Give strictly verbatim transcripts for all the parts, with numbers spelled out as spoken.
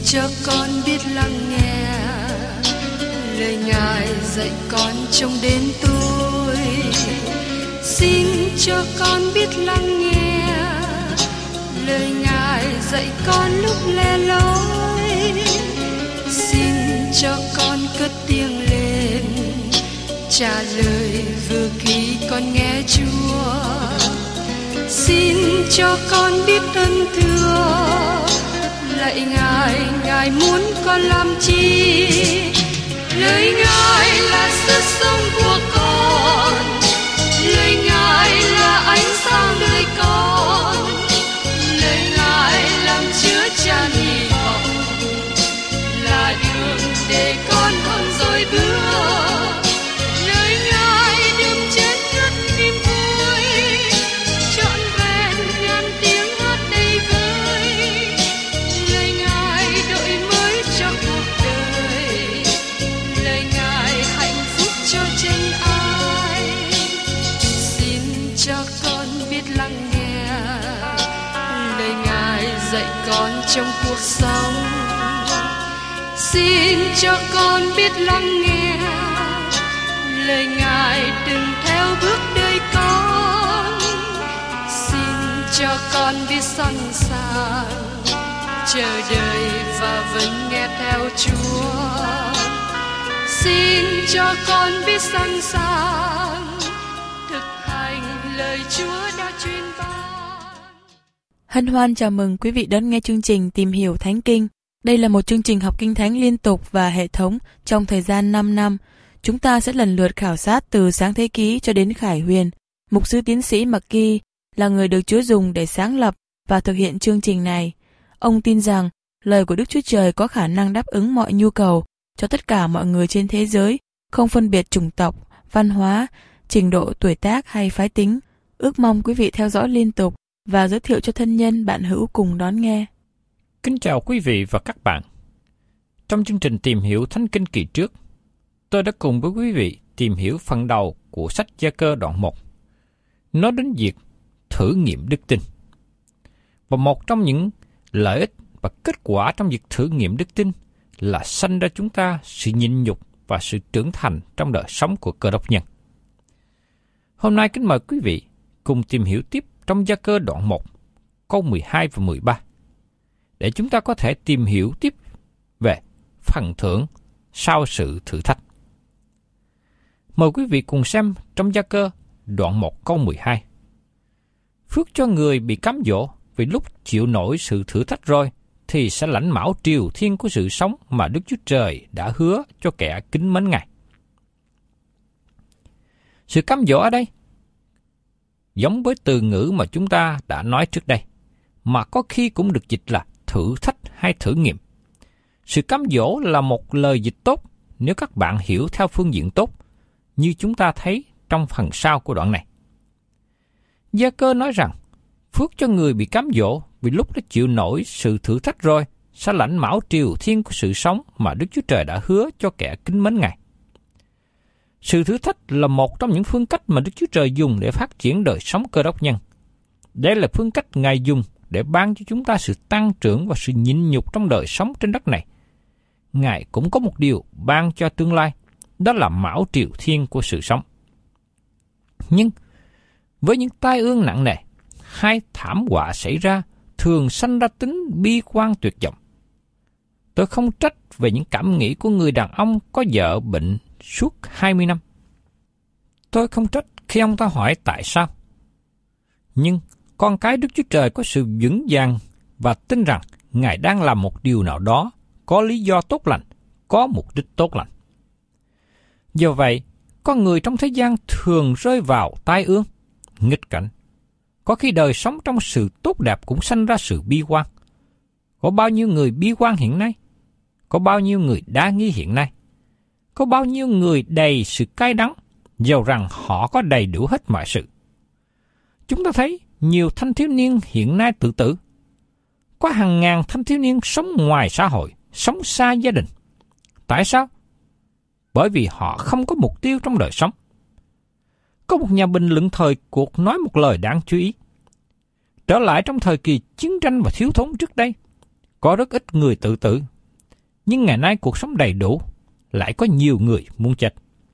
cho con biết lắng nghe lời Ngài dạy con trong đêm tối. Xin cho con biết lắng nghe lời Ngài dạy con lúc lẻ loi. Xin cho con cất tiếng lên trả lời vừa khi con nghe Chúa. Xin cho con biết ơn thưa lạy Ngài, Ngài muốn con làm chi? Lời Ngài là sức sống của con, lời Ngài là ánh sáng đời con, lời Ngài làm chứa chan hy vọng, là đường để con không dối bước. Lời Ngài đêm chết ngất niềm vui, trọn vẹn ngàn tiếng hát đầy vơi. Lời Ngài đổi mới cho cuộc đời, lời Ngài hạnh phúc cho chân ai. Xin cho con biết lắng nghe lời Ngài dạy con trong cuộc sống. Xin cho con biết lắng nghe lời Ngài đừng theo bước đời con. Xin cho con biết sẵn sàng chờ đợi và vẫn nghe theo Chúa. Xin cho con biết sẵn sàng thực hành lời Chúa đã truyền ban. Hân hoan chào mừng quý vị đón nghe chương trình Tìm hiểu Thánh Kinh. Đây là một chương trình học Kinh Thánh liên tục và hệ thống trong thời gian năm năm. Chúng ta sẽ lần lượt khảo sát từ Sáng Thế Ký cho đến Khải Huyền. Mục sư tiến sĩ McGee là người được Chúa dùng để sáng lập và thực hiện chương trình này. Ông tin rằng lời của Đức Chúa Trời có khả năng đáp ứng mọi nhu cầu cho tất cả mọi người trên thế giới, không phân biệt chủng tộc, văn hóa, trình độ tuổi tác hay phái tính. Ước mong quý vị theo dõi liên tục và giới thiệu cho thân nhân bạn hữu cùng đón nghe. Kính chào quý vị và các bạn. Trong chương trình Tìm hiểu Thánh Kinh kỳ trước, tôi đã cùng với quý vị tìm hiểu phần đầu của sách Gia-cơ đoạn một, nói đến việc thử nghiệm đức tin. Và một trong những lợi ích và kết quả trong việc thử nghiệm đức tin là sanh ra chúng ta sự nhịn nhục và sự trưởng thành trong đời sống của Cơ Đốc nhân. Hôm nay kính mời quý vị cùng tìm hiểu tiếp trong Gia-cơ đoạn một, câu mười hai và mười ba, để chúng ta có thể tìm hiểu tiếp về phần thưởng sau sự thử thách. Mời quý vị cùng xem trong Gia-cơ đoạn một câu mười hai. Phước cho người bị cám dỗ, vì lúc chịu nổi sự thử thách rồi, thì sẽ lãnh mão triều thiên của sự sống mà Đức Chúa Trời đã hứa cho kẻ kính mến Ngài. Sự cám dỗ ở đây giống với từ ngữ mà chúng ta đã nói trước đây, mà có khi cũng được dịch là thử thách hay thử nghiệm. Sự cám dỗ là một lời dịch tốt nếu các bạn hiểu theo phương diện tốt, như chúng ta thấy trong phần sau của đoạn này. Gia-cơ nói rằng, phước cho người bị cám dỗ, vì lúc đã chịu nổi sự thử thách rồi, sẽ lãnh mão triều thiên của sự sống mà Đức Chúa Trời đã hứa cho kẻ kính mến Ngài. Sự thử thách là một trong những phương cách mà Đức Chúa Trời dùng để phát triển đời sống Cơ Đốc nhân. Đây là phương cách Ngài dùng để ban cho chúng ta sự tăng trưởng và sự nhịn nhục trong đời sống trên đất này. Ngài cũng có một điều ban cho tương lai, đó là mão triều thiên của sự sống. Nhưng với những tai ương nặng nề, hay thảm họa xảy ra thường sanh ra tính bi quan tuyệt vọng. Tôi không trách về những cảm nghĩ của người đàn ông có vợ bệnh suốt hai mươi năm. Tôi không trách khi ông ta hỏi tại sao. Nhưng con cái Đức Chúa Trời có sự vững vàng và tin rằng Ngài đang làm một điều nào đó có lý do tốt lành, có mục đích tốt lành. Do vậy, con người trong thế gian thường rơi vào tai ương, nghịch cảnh. Có khi đời sống trong sự tốt đẹp cũng sanh ra sự bi quan. Có bao nhiêu người bi quan hiện nay? Có bao nhiêu người đa nghi hiện nay? Có bao nhiêu người đầy sự cay đắng, dầu rằng họ có đầy đủ hết mọi sự? Chúng ta thấy nhiều thanh thiếu niên hiện nay tự tử. Có hàng ngàn thanh thiếu niên sống ngoài xã hội, sống xa gia đình. Tại sao? Bởi vì họ không có mục tiêu trong đời sống. Có một nhà bình luận thời cuộc nói một lời đáng chú ý. Trở lại trong thời kỳ chiến tranh và thiếu thốn trước đây, có rất ít người tự tử nhưng ngày nay cuộc sống đầy đủ, lại có nhiều người muốn chết.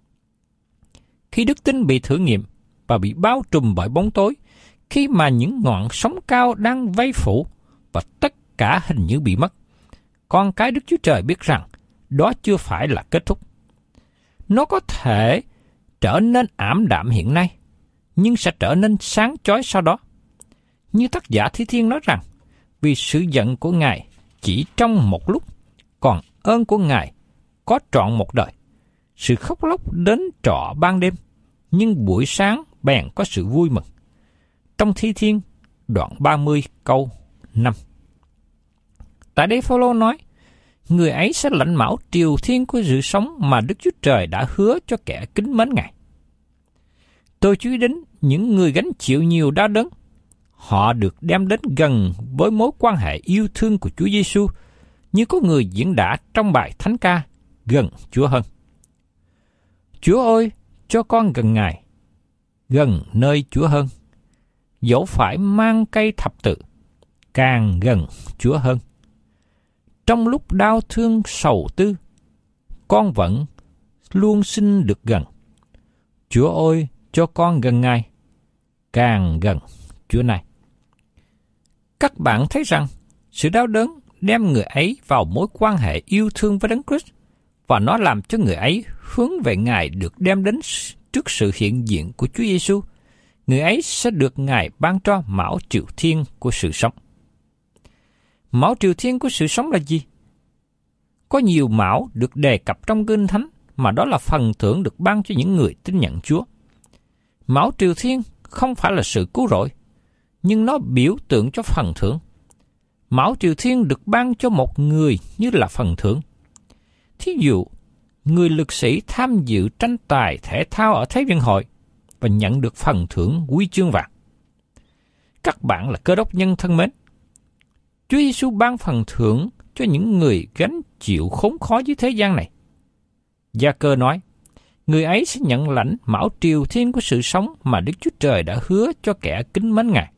Khi đức tin bị thử nghiệm và bị bao trùm bởi bóng tối, khi mà những ngọn sóng cao đang vây phủ và tất cả hình như bị mất, con cái Đức Chúa Trời biết rằng đó chưa phải là kết thúc. Nó có thể trở nên ảm đạm hiện nay, nhưng sẽ trở nên sáng chói sau đó. Như tác giả Thi Thiên nói rằng, vì sự giận của Ngài chỉ trong một lúc, còn ơn của Ngài có trọn một đời. Sự khóc lóc đến trọ ban đêm, nhưng buổi sáng bèn có sự vui mừng. Trong Thi Thiên, đoạn ba mươi câu năm. Tại đây Phao-lô nói, người ấy sẽ lãnh mão triều thiên của sự sống mà Đức Chúa Trời đã hứa cho kẻ kính mến Ngài. Tôi chú ý đến những người gánh chịu nhiều đau đớn. Họ được đem đến gần với mối quan hệ yêu thương của Chúa Giêsu, như có người diễn đã trong bài thánh ca gần Chúa hơn. Chúa ơi, cho con gần Ngài, gần nơi Chúa hơn. Dẫu phải mang cây thập tự, càng gần Chúa hơn. Trong lúc đau thương sầu tư, con vẫn luôn xin được gần. Chúa ơi, cho con gần Ngài, càng gần Chúa này. Các bạn thấy rằng sự đau đớn đem người ấy vào mối quan hệ yêu thương với Đấng Christ, và nó làm cho người ấy hướng về Ngài được đem đến trước sự hiện diện của Chúa Giêsu. Người ấy sẽ được Ngài ban cho mão triều thiên của sự sống. Mão triều thiên của sự sống là gì? Có nhiều mão được đề cập trong Kinh Thánh, mà đó là phần thưởng được ban cho những người tin nhận Chúa. Mão triều thiên không phải là sự cứu rỗi, nhưng nó biểu tượng cho phần thưởng. Mão triều thiên được ban cho một người như là phần thưởng. Thí dụ, người lực sĩ tham dự tranh tài thể thao ở Thế vận hội và nhận được phần thưởng huy chương vàng. Các bạn là cơ đốc nhân thân mến, Chúa Giêsu ban phần thưởng cho những người gánh chịu khốn khó dưới thế gian này. Gia-cơ nói, người ấy sẽ nhận lãnh mão triều thiên của sự sống mà Đức Chúa Trời đã hứa cho kẻ kính mến Ngài.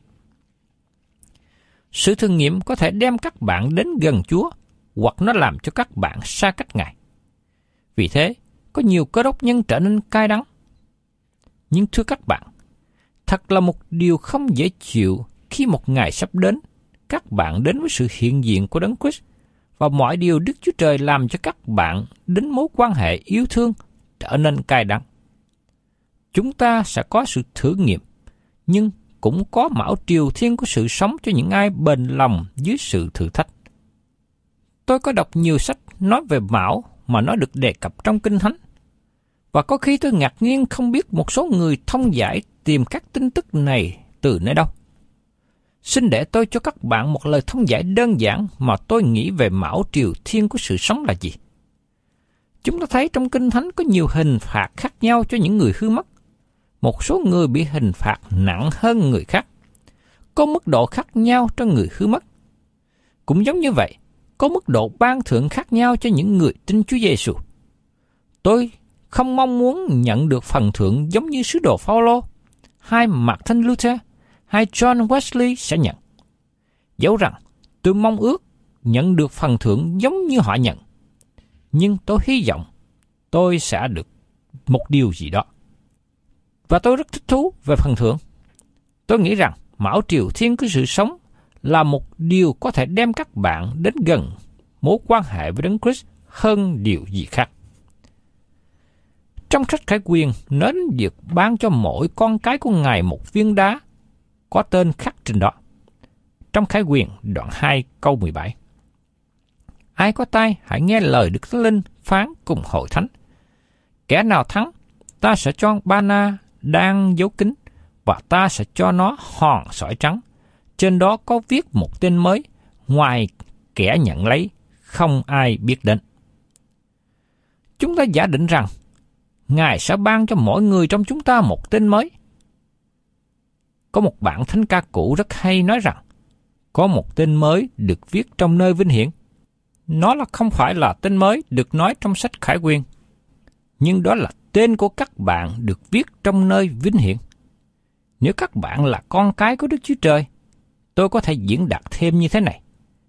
Sự thử nghiệm có thể đem các bạn đến gần Chúa, hoặc nó làm cho các bạn xa cách Ngài. Vì thế, có nhiều cơ đốc nhân trở nên cay đắng. Nhưng thưa các bạn, thật là một điều không dễ chịu khi một ngày sắp đến, các bạn đến với sự hiện diện của Đấng Christ, và mọi điều Đức Chúa Trời làm cho các bạn đến mối quan hệ yêu thương trở nên cay đắng. Chúng ta sẽ có sự thử nghiệm, nhưng cũng có mão triều thiên của sự sống cho những ai bền lòng dưới sự thử thách. Tôi có đọc nhiều sách nói về mão mà nó được đề cập trong Kinh Thánh, và có khi tôi ngạc nhiên không biết một số người thông giải tìm các tin tức này từ nơi đâu. Xin để tôi cho các bạn một lời thông giải đơn giản mà tôi nghĩ về mão triều thiên của sự sống là gì. Chúng ta thấy trong Kinh Thánh có nhiều hình phạt khác nhau cho những người hư mất. Một số người bị hình phạt nặng hơn người khác. Có mức độ khác nhau cho người hư mất. Cũng giống như vậy, có mức độ ban thưởng khác nhau cho những người tin Chúa Giêsu. Tôi không mong muốn nhận được phần thưởng giống như sứ đồ Phao-lô, hay Martin Luther, hay John Wesley sẽ nhận. Dẫu rằng tôi mong ước nhận được phần thưởng giống như họ nhận, nhưng tôi hy vọng tôi sẽ được một điều gì đó. Và tôi rất thích thú về phần thưởng. Tôi nghĩ rằng mão triều thiên của sự sống là một điều có thể đem các bạn đến gần mối quan hệ với Đấng Christ hơn điều gì khác. Trong sách Khải Quyền nói đến việc ban cho mỗi con cái của Ngài một viên đá có tên khắc trên đó. Trong Khải Quyền đoạn hai câu mười bảy. Ai có tai hãy nghe lời Đức Thánh Linh phán cùng hội thánh. Kẻ nào thắng, ta sẽ cho ba-na đang dấu kính, và ta sẽ cho nó hòn sỏi trắng. Trên đó có viết một tên mới, ngoài kẻ nhận lấy, không ai biết đến. Chúng ta giả định rằng, Ngài sẽ ban cho mỗi người trong chúng ta một tên mới. Có một bản thánh ca cũ rất hay nói rằng, có một tên mới được viết trong nơi vinh hiển. Nó là không phải là tên mới được nói trong sách Khải Quyền, nhưng đó là tên của các bạn được viết trong nơi vinh hiển. Nếu các bạn là con cái của Đức Chúa Trời, tôi có thể diễn đạt thêm như thế này.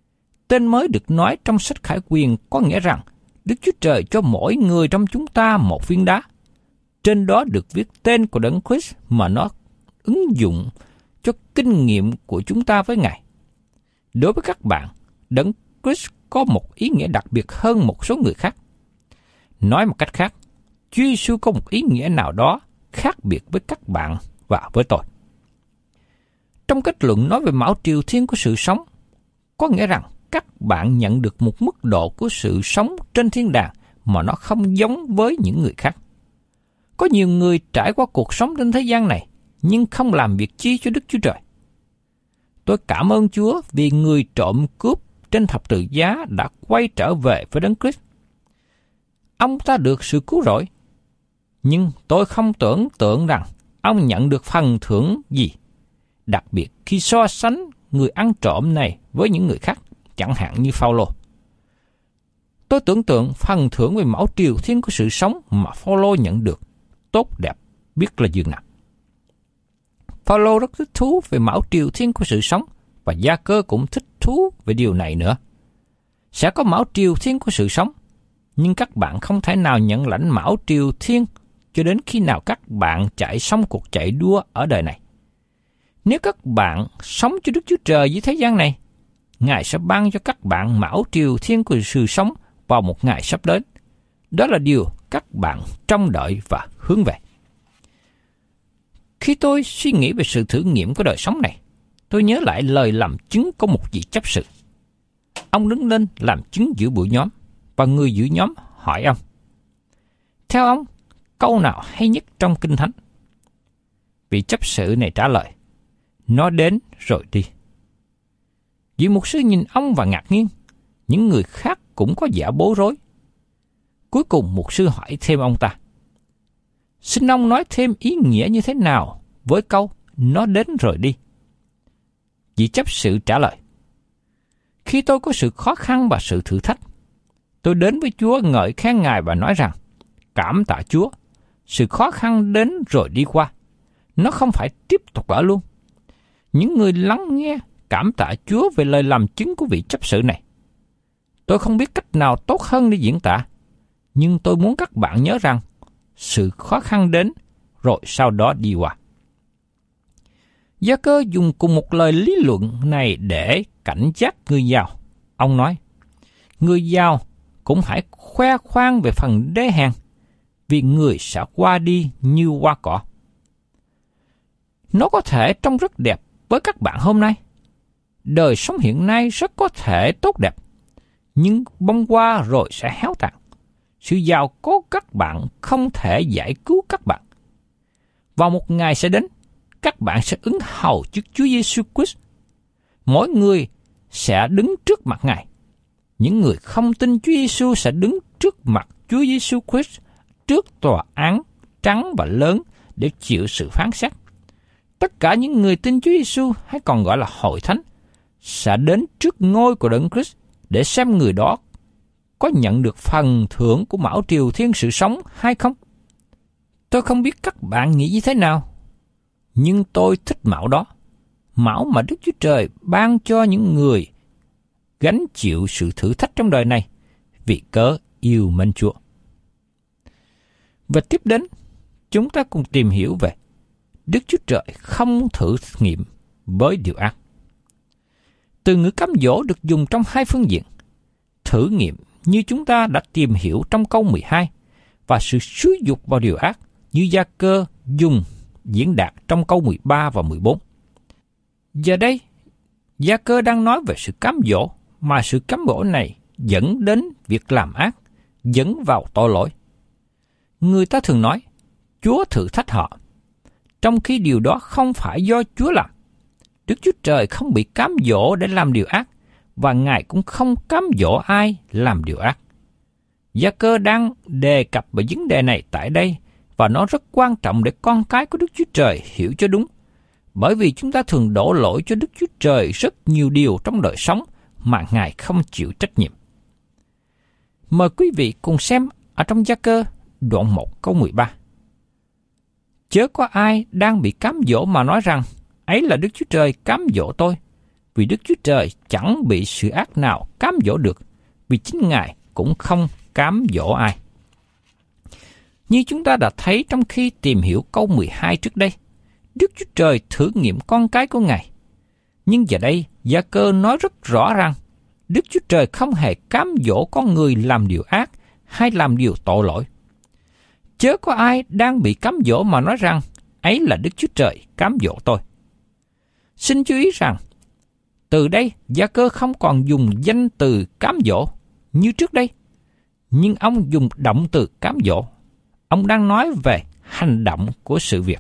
tên mới được nói trong sách Khải Quyền có nghĩa rằng Đức Chúa Trời cho mỗi người trong chúng ta một viên đá. Trên đó được viết tên của Đấng Christ mà nó ứng dụng cho kinh nghiệm của chúng ta với Ngài. Đối với các bạn, Đấng Christ có một ý nghĩa đặc biệt hơn một số người khác. Nói một cách khác, Chúa Giêsu có một ý nghĩa nào đó khác biệt với các bạn và với tôi. Trong kết luận nói về mão triều thiên của sự sống, có nghĩa rằng các bạn nhận được một mức độ của sự sống trên thiên đàng mà nó không giống với những người khác. Có nhiều người trải qua cuộc sống trên thế gian này, nhưng không làm việc chi cho Đức Chúa Trời. Tôi cảm ơn Chúa vì người trộm cướp trên thập tự giá đã quay trở về với Đấng Christ. Ông ta được sự cứu rỗi, nhưng tôi không tưởng tượng rằng ông nhận được phần thưởng gì, đặc biệt khi so sánh người ăn trộm này với những người khác, chẳng hạn như Phao-lô. Tôi tưởng tượng phần thưởng về mão triều thiên của sự sống mà Phao-lô nhận được tốt đẹp biết là dường nào. Phao-lô rất thích thú về mão triều thiên của sự sống, và Gia-cơ cũng thích thú về điều này nữa. Sẽ có mão triều thiên của sự sống, nhưng các bạn không thể nào nhận lãnh mão triều thiên cho đến khi nào các bạn chạy xong cuộc chạy đua ở đời này. Nếu các bạn sống cho Đức Chúa Trời dưới thế gian này, Ngài sẽ ban cho các bạn mão triều thiên của sự sống vào một ngày sắp đến. Đó là điều các bạn trông đợi và hướng về. Khi tôi suy nghĩ về sự thử nghiệm của đời sống này, tôi nhớ lại lời làm chứng của một vị chấp sự. Ông đứng lên làm chứng giữa buổi nhóm, và người giữ nhóm hỏi ông: theo ông, câu nào hay nhất trong Kinh Thánh? Vị chấp sự này trả lời: nó đến rồi đi. Vị mục sư nhìn ông và ngạc nhiên, những người khác cũng có vẻ bối rối. Cuối cùng mục sư hỏi thêm ông ta: xin ông nói thêm ý nghĩa như thế nào với câu nó đến rồi đi? Vị chấp sự trả lời: khi tôi có sự khó khăn và sự thử thách, tôi đến với Chúa ngợi khen Ngài và nói rằng: cảm tạ Chúa, sự khó khăn đến rồi đi qua, nó không phải tiếp tục ở luôn. Những người lắng nghe cảm tạ Chúa về lời làm chứng của vị chấp sự này. Tôi không biết cách nào tốt hơn để diễn tả, nhưng tôi muốn các bạn nhớ rằng sự khó khăn đến rồi sau đó đi qua. Gia-cơ dùng cùng một lời lý luận này để cảnh giác người giàu. Ông nói: người giàu cũng hãy khoe khoang về phần đê hèn, vì người sẽ qua đi như hoa cỏ. Nó có thể trông rất đẹp với các bạn hôm nay. Đời sống hiện nay rất có thể tốt đẹp, nhưng bông hoa rồi sẽ héo tàn. Sự giàu có các bạn không thể giải cứu các bạn. Vào một ngày sẽ đến, các bạn sẽ ứng hầu trước Chúa Giêsu Christ. Mỗi người sẽ đứng trước mặt Ngài. Những người không tin Chúa Giêsu sẽ đứng trước mặt Chúa Giêsu Christ trước tòa án trắng và lớn để chịu sự phán xét. Tất cả những người tin Chúa Giêsu, hay còn gọi là hội thánh, sẽ đến trước ngôi của Đấng Christ để xem người đó có nhận được phần thưởng của mão triều thiên sự sống hay không. Tôi không biết các bạn nghĩ như thế nào, nhưng tôi thích mão đó, mão mà Đức Chúa Trời ban cho những người gánh chịu sự thử thách trong đời này vì cớ yêu mến Chúa. Và tiếp đến, chúng ta cùng tìm hiểu về Đức Chúa Trời không thử nghiệm với điều ác. Từ ngữ cám dỗ được dùng trong hai phương diện: thử nghiệm như chúng ta đã tìm hiểu trong câu mười hai, và sự xúi dục vào điều ác như Gia-cơ dùng diễn đạt trong câu mười ba và mười bốn. Giờ đây, Gia-cơ đang nói về sự cám dỗ, mà sự cám dỗ này dẫn đến việc làm ác, dẫn vào tội lỗi. Người ta thường nói, Chúa thử thách họ, trong khi điều đó không phải do Chúa làm. Đức Chúa Trời không bị cám dỗ để làm điều ác, và Ngài cũng không cám dỗ ai làm điều ác. Gia-cơ đang đề cập về vấn đề này tại đây, và nó rất quan trọng để con cái của Đức Chúa Trời hiểu cho đúng, bởi vì chúng ta thường đổ lỗi cho Đức Chúa Trời rất nhiều điều trong đời sống mà Ngài không chịu trách nhiệm. Mời quý vị cùng xem ở trong Gia-cơ đoạn một câu mười ba. Chớ có ai đang bị cám dỗ mà nói rằng, ấy là Đức Chúa Trời cám dỗ tôi, vì Đức Chúa Trời chẳng bị sự ác nào cám dỗ được, vì chính Ngài cũng không cám dỗ ai. Như chúng ta đã thấy trong khi tìm hiểu câu mười hai trước đây, Đức Chúa Trời thử nghiệm con cái của Ngài. Nhưng giờ đây, Gia-cơ nói rất rõ rằng, Đức Chúa Trời không hề cám dỗ con người làm điều ác hay làm điều tội lỗi. Chớ có ai đang bị cám dỗ mà nói rằng, ấy là Đức Chúa Trời cám dỗ tôi. Xin chú ý rằng, từ đây Gia-cơ không còn dùng danh từ cám dỗ như trước đây, nhưng ông dùng động từ cám dỗ. Ông đang nói về hành động của sự việc.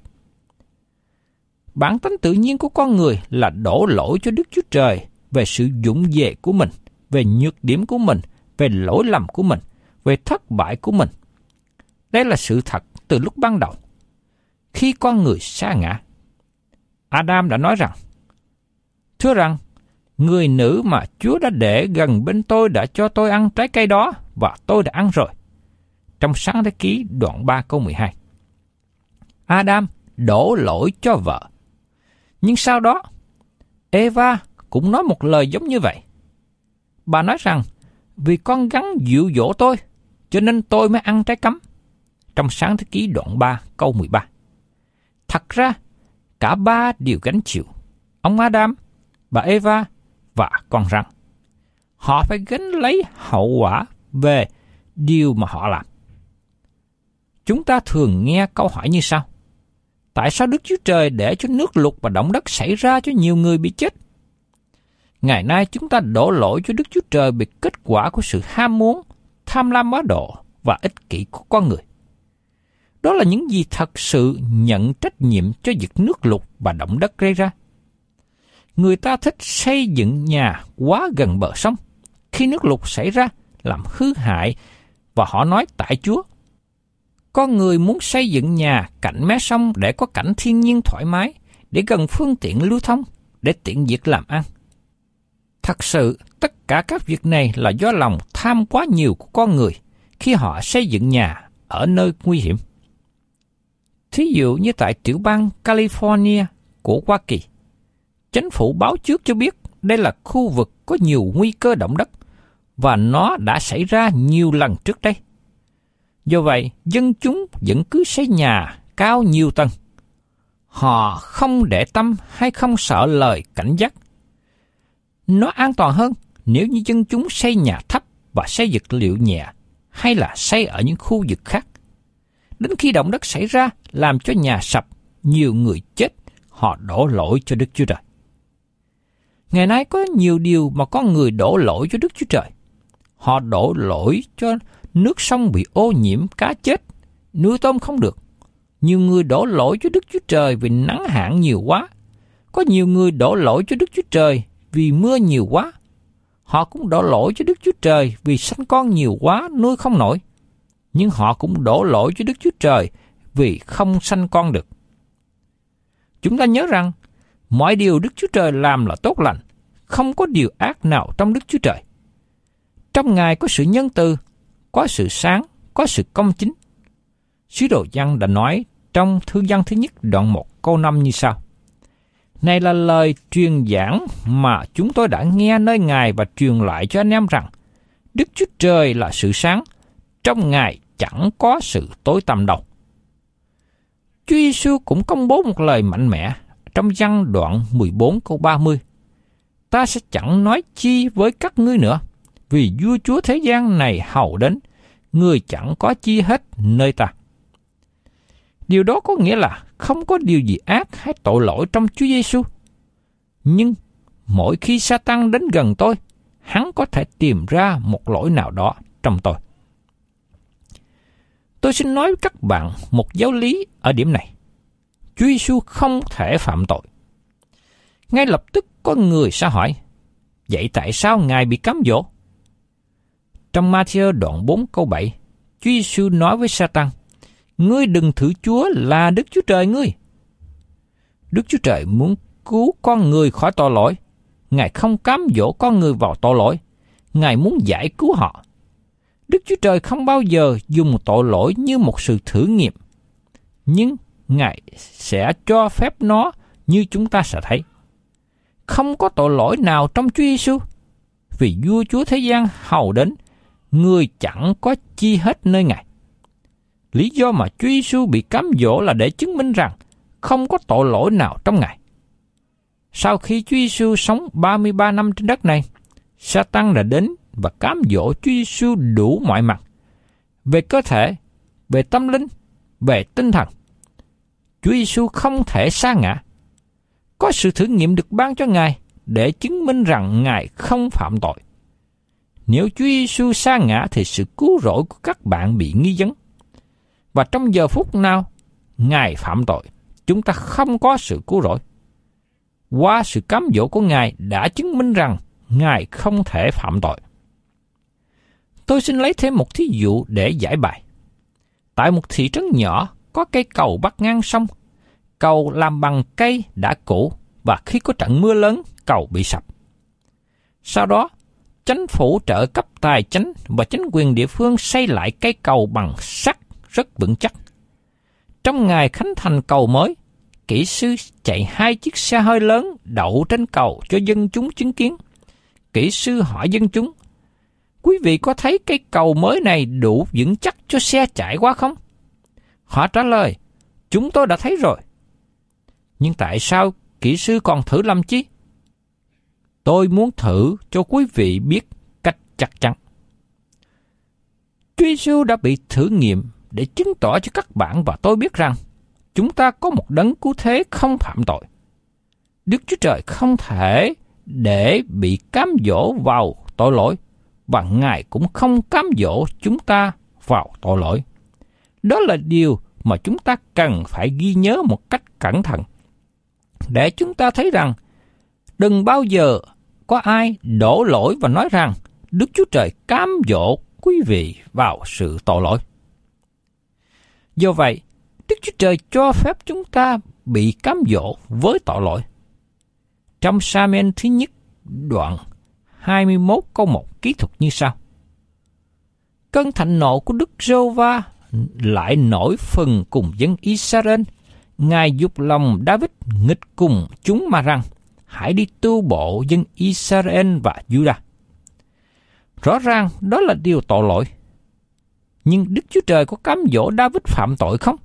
Bản tính tự nhiên của con người là đổ lỗi cho Đức Chúa Trời về sự vụng về của mình, về nhược điểm của mình, về lỗi lầm của mình, về thất bại của mình. Đây là sự thật từ lúc ban đầu. Khi con người sa ngã, Adam đã nói rằng, thưa rằng, người nữ mà Chúa đã để gần bên tôi đã cho tôi ăn trái cây đó, và tôi đã ăn rồi. Trong Sáng Thế Ký đoạn ba câu mười hai. Adam đổ lỗi cho vợ. Nhưng sau đó, Eva cũng nói một lời giống như vậy. Bà nói rằng, vì con gắn dụ dỗ tôi, cho nên tôi mới ăn trái cấm. Trong Sáng Thế Ký đoạn ba câu mười ba. Thật ra, cả ba đều gánh chịu. Ông Adam, bà Eva và con rắn. Họ phải gánh lấy hậu quả về điều mà họ làm. Chúng ta thường nghe câu hỏi như sau: tại sao Đức Chúa Trời để cho nước lụt và động đất xảy ra cho nhiều người bị chết? Ngày nay chúng ta đổ lỗi cho Đức Chúa Trời vì kết quả của sự ham muốn, tham lam quá độ và ích kỷ của con người. Đó là những gì thật sự nhận trách nhiệm cho việc nước lụt và động đất gây ra. Người ta thích xây dựng nhà quá gần bờ sông. Khi nước lụt xảy ra, làm hư hại, và họ nói tại Chúa. Con người muốn xây dựng nhà cạnh mé sông để có cảnh thiên nhiên thoải mái, để gần phương tiện lưu thông, để tiện việc làm ăn. Thật sự, tất cả các việc này là do lòng tham quá nhiều của con người khi họ xây dựng nhà ở nơi nguy hiểm. Thí dụ như tại tiểu bang California của Hoa Kỳ, chính phủ báo trước cho biết đây là khu vực có nhiều nguy cơ động đất, và nó đã xảy ra nhiều lần trước đây. Do vậy, dân chúng vẫn cứ xây nhà cao nhiều tầng. Họ không để tâm hay không sợ lời cảnh giác. Nó an toàn hơn nếu như dân chúng xây nhà thấp và xây vật liệu nhẹ, hay là xây ở những khu vực khác. Đến khi động đất xảy ra làm cho nhà sập, nhiều người chết, họ đổ lỗi cho Đức Chúa Trời. Ngày nay có nhiều điều mà con người đổ lỗi cho Đức Chúa Trời. Họ đổ lỗi cho nước sông bị ô nhiễm, cá chết, nuôi tôm không được. Nhiều người đổ lỗi cho Đức Chúa Trời vì nắng hạn nhiều quá. Có nhiều người đổ lỗi cho Đức Chúa Trời vì mưa nhiều quá. Họ cũng đổ lỗi cho Đức Chúa Trời vì sanh con nhiều quá, nuôi không nổi. Nhưng họ cũng đổ lỗi cho Đức Chúa Trời vì không sanh con được. Chúng ta nhớ rằng, mọi điều Đức Chúa Trời làm là tốt lành, không có điều ác nào trong Đức Chúa Trời. Trong Ngài có sự nhân từ, có sự sáng, có sự công chính. Sứ đồ Giăng đã nói trong thư Giăng thứ nhất đoạn một câu năm như sau: này là lời truyền giảng mà chúng tôi đã nghe nơi Ngài và truyền lại cho anh em rằng, Đức Chúa Trời là sự sáng, trong Ngài chẳng có sự tối tăm đâu. Chúa Giêsu cũng công bố một lời mạnh mẽ trong Giăng đoạn mười bốn câu ba mươi: ta sẽ chẳng nói chi với các ngươi nữa, vì vua chúa thế gian này hầu đến, người chẳng có chi hết nơi ta. Điều đó có nghĩa là không có điều gì ác hay tội lỗi trong Chúa Giêsu. Nhưng mỗi khi Sa-tan đến gần tôi, hắn có thể tìm ra một lỗi nào đó trong tôi. Tôi xin nói với các bạn một giáo lý ở điểm này. Chúa Giêsu không thể phạm tội. Ngay lập tức có người sẽ hỏi, vậy tại sao Ngài bị cám dỗ? Trong Ma-thi-ơ đoạn bốn câu bảy, Chúa Giêsu nói với Sa-tan, ngươi đừng thử Chúa là Đức Chúa Trời ngươi. Đức Chúa Trời muốn cứu con người khỏi tội lỗi. Ngài không cám dỗ con người vào tội lỗi. Ngài muốn giải cứu họ. Đức Chúa Trời không bao giờ dùng tội lỗi như một sự thử nghiệm, nhưng Ngài sẽ cho phép nó như chúng ta sẽ thấy. không có tội lỗi nào trong Chúa Giêsu, vì vua chúa thế gian hầu đến, người chẳng có chi hết nơi Ngài. Lý do mà Chúa Giêsu bị cám dỗ là để chứng minh rằng không có tội lỗi nào trong Ngài. Sau khi Chúa Giêsu sống ba mươi ba năm trên đất này, Sa-tan đã đến và cám dỗ Chúa Giêsu đủ mọi mặt, về cơ thể, về tâm linh, về tinh thần. Chúa Giêsu không thể sa ngã. Có sự thử nghiệm được ban cho Ngài để chứng minh rằng Ngài không phạm tội. Nếu Chúa Giêsu sa ngã thì sự cứu rỗi của các bạn bị nghi vấn. Và trong giờ phút nào Ngài phạm tội, chúng ta không có sự cứu rỗi. Qua sự cám dỗ của Ngài đã chứng minh rằng Ngài không thể phạm tội. Tôi xin lấy thêm một thí dụ để giải bài. Tại một thị trấn nhỏ có cây cầu bắc ngang sông. Cầu làm bằng cây đã cũ và khi có trận mưa lớn, cầu bị sập. Sau đó, chính phủ trợ cấp tài chánh và chính quyền địa phương xây lại cây cầu bằng sắt rất vững chắc. Trong ngày khánh thành cầu mới, kỹ sư chạy hai chiếc xe hơi lớn đậu trên cầu cho dân chúng chứng kiến. Kỹ sư hỏi dân chúng, quý vị có thấy cây cầu mới này đủ vững chắc cho xe chạy qua không? Họ trả lời, chúng tôi đã thấy rồi. Nhưng tại sao kỹ sư còn thử làm chi? Tôi muốn thử cho quý vị biết cách chắc chắn. Chúa Giêsu đã bị thử nghiệm để chứng tỏ cho các bạn và tôi biết rằng chúng ta có một đấng cứu thế không phạm tội. Đức Chúa Trời không thể để bị cám dỗ vào tội lỗi, và Ngài cũng không cám dỗ chúng ta vào tội lỗi. Đó là điều mà chúng ta cần phải ghi nhớ một cách cẩn thận, để chúng ta thấy rằng đừng bao giờ có ai đổ lỗi và nói rằng Đức Chúa Trời cám dỗ quý vị vào sự tội lỗi. Do vậy, Đức Chúa Trời cho phép chúng ta bị cám dỗ với tội lỗi. Trong Sa-men thứ nhất đoạn hai mươi mốt câu một kỹ thuật như sau. Cơn thạnh nộ của Đức Giê-hô-va lại nổi phừng cùng dân Israel. Ngài dục lòng David nghịch cùng chúng mà rằng, hãy đi tu bộ dân Israel và Judah. Rõ ràng đó là điều tội lỗi. Nhưng Đức Chúa Trời có cám dỗ David phạm tội không?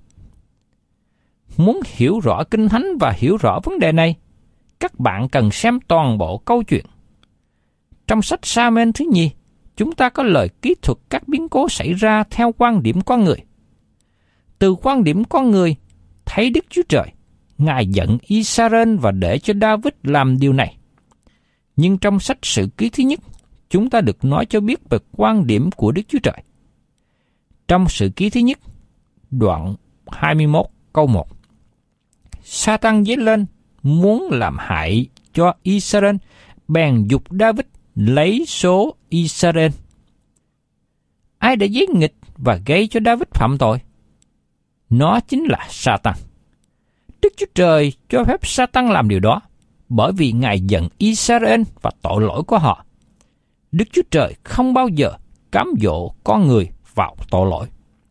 Muốn hiểu rõ Kinh Thánh và hiểu rõ vấn đề này, các bạn cần xem toàn bộ câu chuyện. Trong sách Sa-men thứ nhì, chúng ta có lời kỹ thuật các biến cố xảy ra theo quan điểm con người. Từ quan điểm con người, thấy Đức Chúa Trời, Ngài giận Israel và để cho David làm điều này. Nhưng trong sách Sử Ký thứ nhất, chúng ta được nói cho biết về quan điểm của Đức Chúa Trời. Trong Sử Ký thứ nhất, đoạn hai mươi mốt câu một. Sa-tan dấy lên muốn làm hại cho Israel, bèn giục David lấy số Israel. Ai đã giết nghịch và gây cho David phạm tội? Nó chính là Sa-tan. Đức Chúa Trời cho phép Sa-tan làm điều đó, bởi vì Ngài giận Israel và tội lỗi của họ. Đức Chúa Trời không bao giờ cám dỗ con người vào tội lỗi.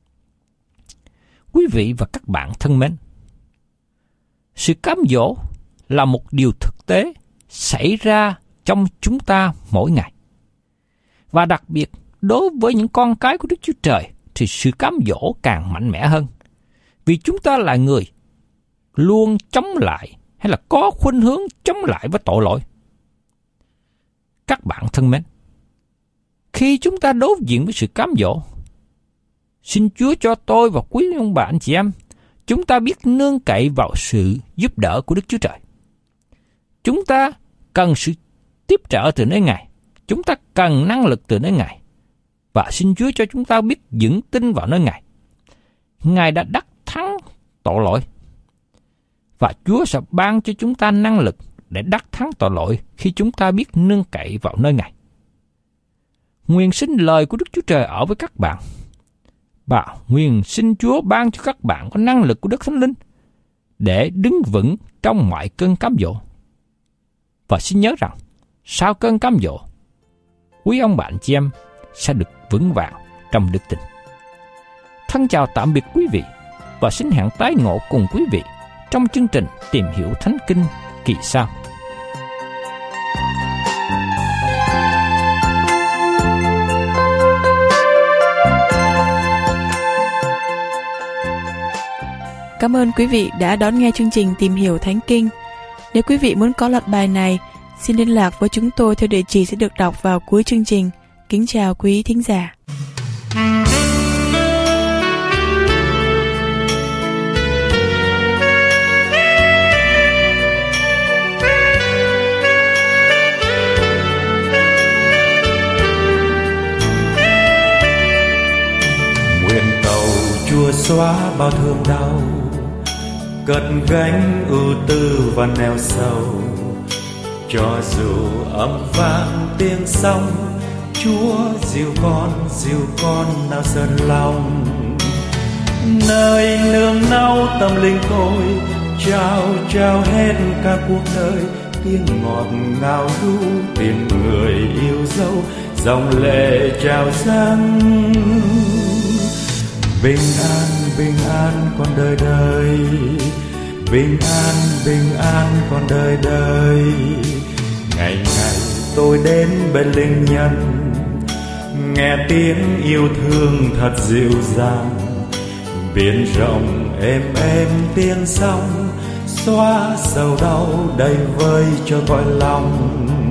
Quý vị và các bạn thân mến, sự cám dỗ là một điều thực tế xảy ra trong chúng ta mỗi ngày. Và đặc biệt, đối với những con cái của Đức Chúa Trời thì sự cám dỗ càng mạnh mẽ hơn. Vì chúng ta là người luôn chống lại hay là có khuynh hướng chống lại với tội lỗi. Các bạn thân mến, khi chúng ta đối diện với sự cám dỗ, xin Chúa cho tôi và quý ông bà anh chị em, chúng ta biết nương cậy vào sự giúp đỡ của Đức Chúa Trời. Chúng ta cần sự tiếp trợ từ nơi Ngài. Chúng ta cần năng lực từ nơi Ngài. Và xin Chúa cho chúng ta biết vững tin vào nơi Ngài. Ngài đã đắc thắng tội lỗi. Và Chúa sẽ ban cho chúng ta năng lực để đắc thắng tội lỗi khi chúng ta biết nương cậy vào nơi Ngài. Nguyện xin lời của Đức Chúa Trời ở với các bạn. Và nguyện xin Chúa ban cho các bạn có năng lực của Đức Thánh Linh để đứng vững trong mọi cơn cám dỗ. Và xin nhớ rằng, sau cơn cám dỗ, quý ông bạn chị em sẽ được vững vàng trong đức tin. Thân chào tạm biệt quý vị và xin hẹn tái ngộ cùng quý vị trong chương trình Tìm Hiểu Thánh Kinh kỳ sau. Cảm ơn quý vị đã đón nghe chương trình Tìm Hiểu Thánh Kinh. Nếu quý vị muốn có loạt bài này, xin liên lạc với chúng tôi theo địa chỉ sẽ được đọc vào cuối chương trình. Kính chào quý thính giả. Nguyện cầu Chúa xóa bao thương đau, cất gánh ưu tư và neo sầu. Cho dù âm vang tiếng sóng, Chúa dìu con, dìu con nào sơn lòng. Nơi nương náu tâm linh tôi, trao trao hết cả cuộc đời. Tiếng ngọt ngào ru tiếng người yêu dấu, dòng lệ trào dâng. Bình an, bình an con đời đời, bình an, bình an con đời đời. Ngày ngày tôi đến bên linh nhân, nghe tiếng yêu thương thật dịu dàng. Biển rộng êm êm tiếng sóng, xóa sầu đau đầy vơi cho cõi lòng.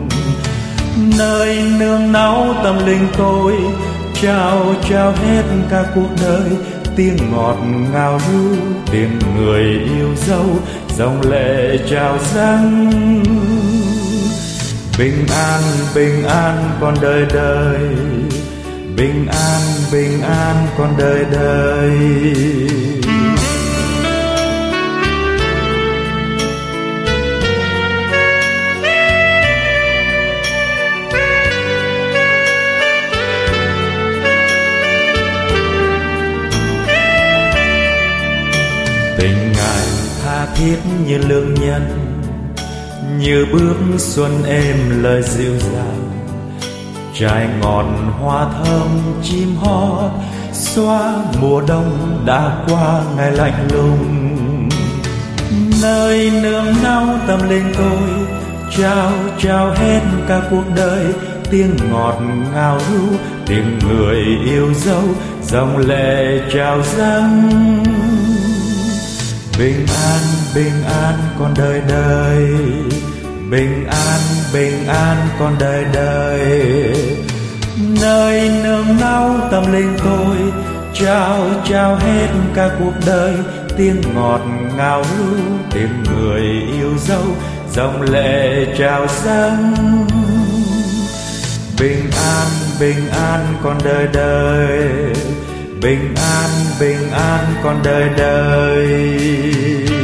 Nơi nương náu tâm linh tôi, trao trao hết cả cuộc đời. Tiếng ngọt ngào ru tiếng người yêu dấu, dòng lệ trào dâng. Bình an, bình an con đời đời, bình an, bình an con đời đời. Tình Ngài tha thiết như lương nhân, như bước xuân êm lời dịu dàng. Trái ngọt hoa thơm chim hót, xóa mùa đông đã qua ngày lạnh lùng. Nơi nương náu tâm linh tôi, trao trao hết cả cuộc đời. Tiếng ngọt ngào ru tiếng người yêu dấu, dòng lệ trào dâng. Bình an, bình an con đời đời, bình an, bình an con đời đời. Nơi nương náu tâm linh tôi, trao trao hết cả cuộc đời. Tiếng ngọt ngào ru tiếng người yêu dấu, dòng lệ trào dâng. Bình an, bình an con đời đời, bình an, bình an con đời đời.